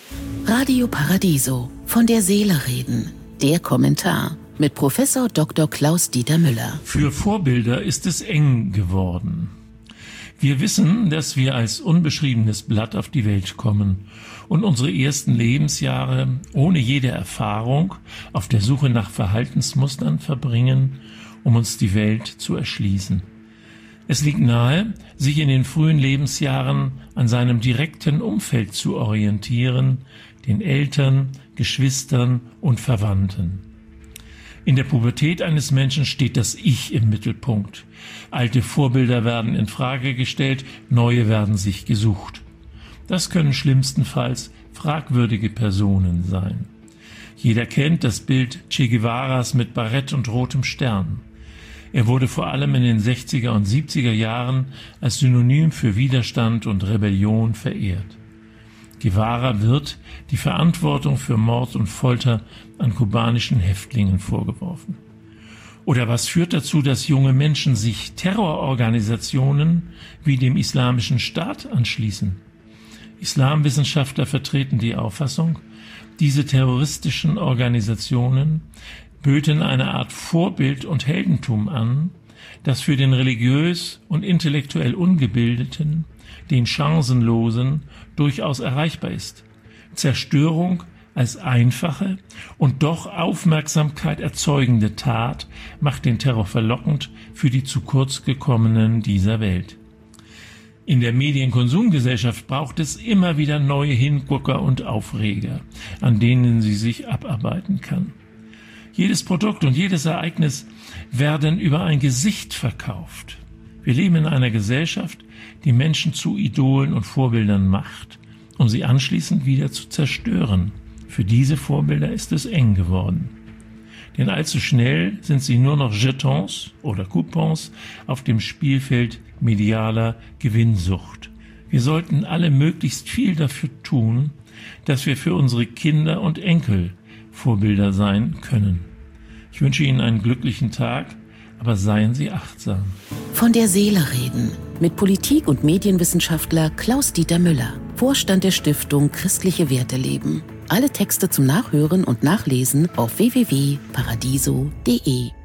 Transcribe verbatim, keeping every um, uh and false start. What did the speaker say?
Radio Paradiso, von der Seele reden. Der Kommentar mit Professor Doktor Klaus-Dieter Müller. Für Vorbilder ist es eng geworden. Wir wissen, dass wir als unbeschriebenes Blatt auf die Welt kommen und unsere ersten Lebensjahre ohne jede Erfahrung auf der Suche nach Verhaltensmustern verbringen, um uns die Welt zu erschließen. Es liegt nahe, sich in den frühen Lebensjahren an seinem direkten Umfeld zu orientieren, den Eltern, Geschwistern und Verwandten. In der Pubertät eines Menschen steht das Ich im Mittelpunkt. Alte Vorbilder werden in Frage gestellt, neue werden sich gesucht. Das können schlimmstenfalls fragwürdige Personen sein. Jeder kennt das Bild Che Guevaras mit Barett und rotem Stern. Er wurde vor allem in den sechziger und siebziger Jahren als Synonym für Widerstand und Rebellion verehrt. Guevara wird die Verantwortung für Mord und Folter an kubanischen Häftlingen vorgeworfen. Oder was führt dazu, dass junge Menschen sich Terrororganisationen wie dem Islamischen Staat anschließen? Islamwissenschaftler vertreten die Auffassung, diese terroristischen Organisationen böten eine Art Vorbild und Heldentum an, das für den religiös und intellektuell Ungebildeten, den Chancenlosen, durchaus erreichbar ist. Zerstörung als einfache und doch Aufmerksamkeit erzeugende Tat macht den Terror verlockend für die zu kurz gekommenen dieser Welt. In der Medienkonsumgesellschaft braucht es immer wieder neue Hingucker und Aufreger, an denen sie sich abarbeiten kann. Jedes Produkt und jedes Ereignis werden über ein Gesicht verkauft. Wir leben in einer Gesellschaft, die Menschen zu Idolen und Vorbildern macht, um sie anschließend wieder zu zerstören. Für diese Vorbilder ist es eng geworden. Denn allzu schnell sind sie nur noch Jetons oder Coupons auf dem Spielfeld medialer Gewinnsucht. Wir sollten alle möglichst viel dafür tun, dass wir für unsere Kinder und Enkel Vorbilder sein können. Ich wünsche Ihnen einen glücklichen Tag, aber seien Sie achtsam. Von der Seele reden mit Politik- und Medienwissenschaftler Klaus-Dieter Müller, Vorstand der Stiftung Christliche Werte leben. Alle Texte zum Nachhören und Nachlesen auf w w w punkt paradiso punkt de.